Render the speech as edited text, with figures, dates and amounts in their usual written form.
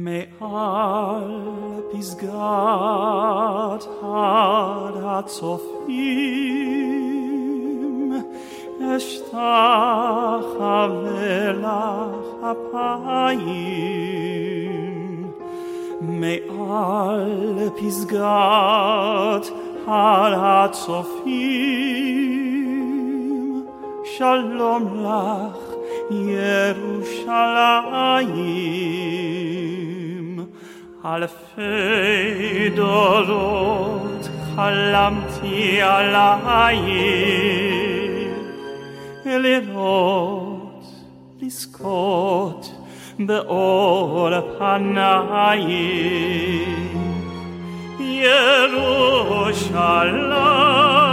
מעל פסגת הר הצופים אשתחווה לך אפיים, מעל פסגת הר הצופים שלום לך ירושלים. אלפי דורות חלמתי עלייך, לראות, לזכות באור פנייך. ירושלים